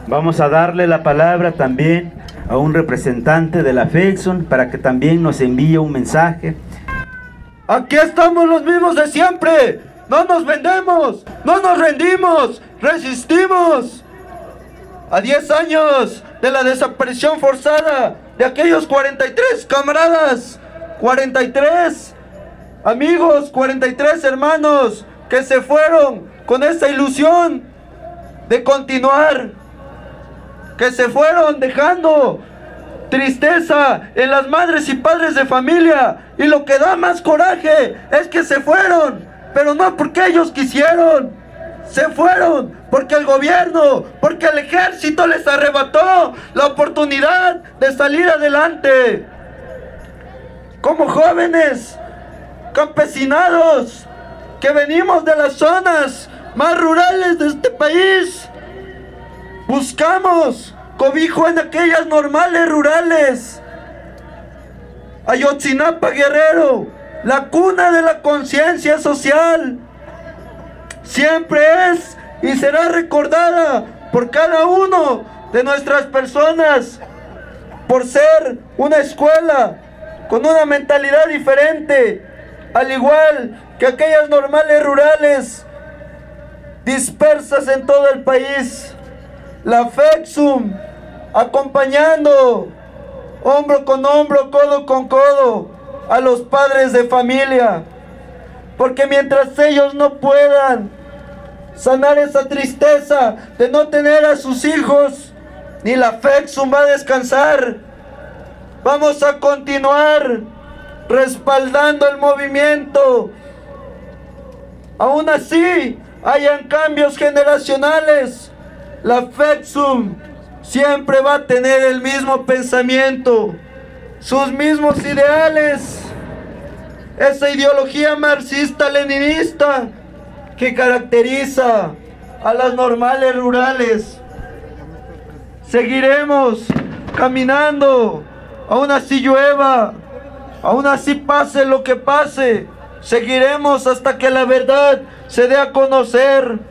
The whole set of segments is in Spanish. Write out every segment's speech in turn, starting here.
Vamos a darle la palabra también a un representante de la FECSUM para que también nos envíe un mensaje. Aquí estamos los mismos de siempre. No nos vendemos, no nos rendimos, resistimos. A 10 años de la desaparición forzada de aquellos 43 camaradas, 43 amigos, 43 hermanos que se fueron con esa ilusión de continuar, que se fueron dejando tristeza en las madres y padres de familia, y lo que da más coraje es que se fueron, pero no porque ellos quisieron, se fueron porque el gobierno, porque el ejército les arrebató la oportunidad de salir adelante. Como jóvenes campesinados que venimos de las zonas más rurales de este país, buscamos cobijo en aquellas normales rurales. Ayotzinapa, Guerrero, la cuna de la conciencia social, siempre es y será recordada por cada uno de nuestras personas por ser una escuela con una mentalidad diferente, al igual que aquellas normales rurales dispersas en todo el país. La FECSUM acompañando hombro con hombro, codo con codo a los padres de familia, porque mientras ellos no puedan sanar esa tristeza de no tener a sus hijos, ni la FECSUM va a descansar. Vamos a continuar respaldando el movimiento. Aún así hayan cambios generacionales, la FECSUM siempre va a tener el mismo pensamiento, sus mismos ideales, esa ideología marxista-leninista que caracteriza a las normales rurales. Seguiremos caminando, aún así llueva, aún así pase lo que pase, seguiremos hasta que la verdad se dé a conocer.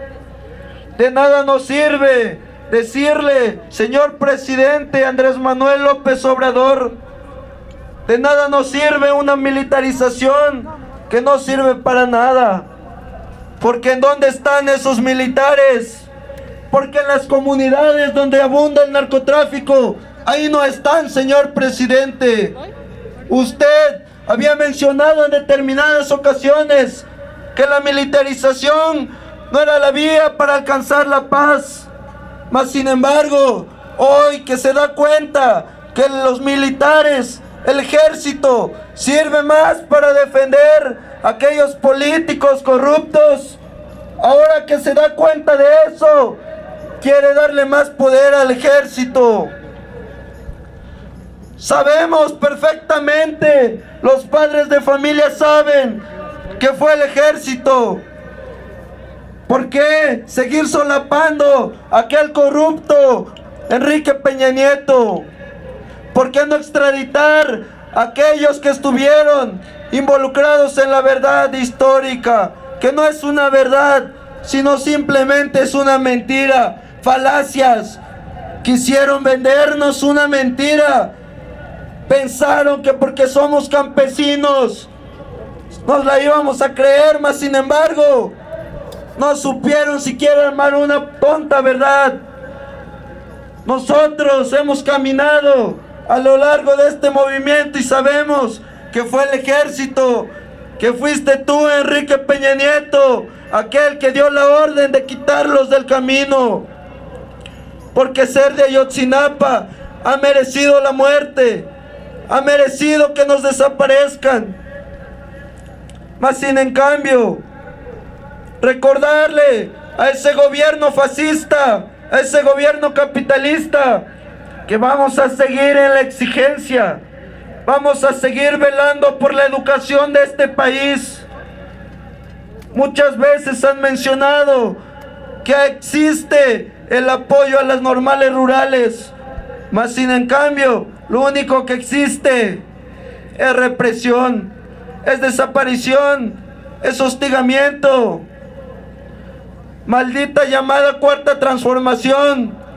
De nada nos sirve decirle, señor presidente Andrés Manuel López Obrador, de nada nos sirve una militarización que no sirve para nada. Porque ¿en dónde están esos militares? Porque en las comunidades donde abunda el narcotráfico, ahí no están, señor presidente. Usted había mencionado en determinadas ocasiones que la militarización no era la vía para alcanzar la paz. Mas sin embargo, hoy que se da cuenta que los militares, el ejército, sirve más para defender a aquellos políticos corruptos, ahora que se da cuenta de eso, quiere darle más poder al ejército. Sabemos perfectamente, los padres de familia saben que fue el ejército. ¿Por qué seguir solapando a aquel corrupto Enrique Peña Nieto? ¿Por qué no extraditar a aquellos que estuvieron involucrados en la verdad histórica? Que no es una verdad, sino simplemente es una mentira, falacias. Quisieron vendernos una mentira. Pensaron que porque somos campesinos nos la íbamos a creer, mas sin embargo no supieron siquiera armar una tonta verdad. Nosotros hemos caminado a lo largo de este movimiento y sabemos que fue el ejército, que fuiste tú, Enrique Peña Nieto, aquel que dio la orden de quitarlos del camino. Porque ser de Ayotzinapa ha merecido la muerte, ha merecido que nos desaparezcan. Mas sin en cambio, recordarle a ese gobierno fascista, a ese gobierno capitalista, que vamos a seguir en la exigencia, vamos a seguir velando por la educación de este país. Muchas veces han mencionado que existe el apoyo a las normales rurales, mas sin en cambio, lo único que existe es represión, es desaparición, es hostigamiento. Maldita llamada cuarta transformación,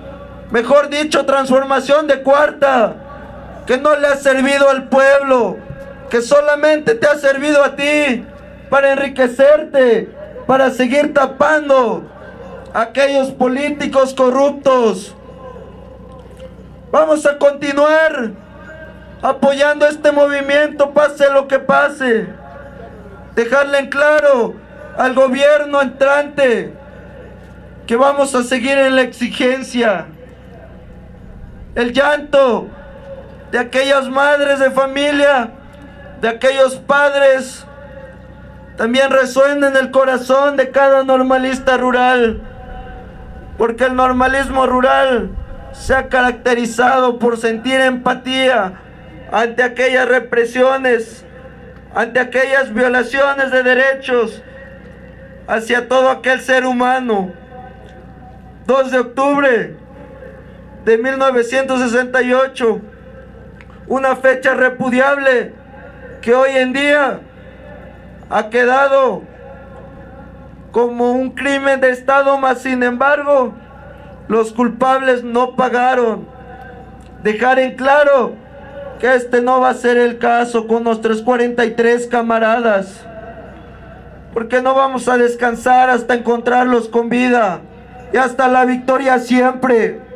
mejor dicho, transformación de cuarta, que no le ha servido al pueblo, que solamente te ha servido a ti para enriquecerte, para seguir tapando a aquellos políticos corruptos. Vamos a continuar apoyando este movimiento, pase lo que pase. Dejarle en claro al gobierno entrante que vamos a seguir en la exigencia. El llanto de aquellas madres de familia, de aquellos padres, también resuena en el corazón de cada normalista rural, porque el normalismo rural se ha caracterizado por sentir empatía ante aquellas represiones, ante aquellas violaciones de derechos hacia todo aquel ser humano. 2 de octubre de 1968, una fecha repudiable que hoy en día ha quedado como un crimen de Estado, mas sin embargo los culpables no pagaron. Dejar en claro que este no va a ser el caso con nuestros 43 camaradas, porque no vamos a descansar hasta encontrarlos con vida y hasta la victoria siempre.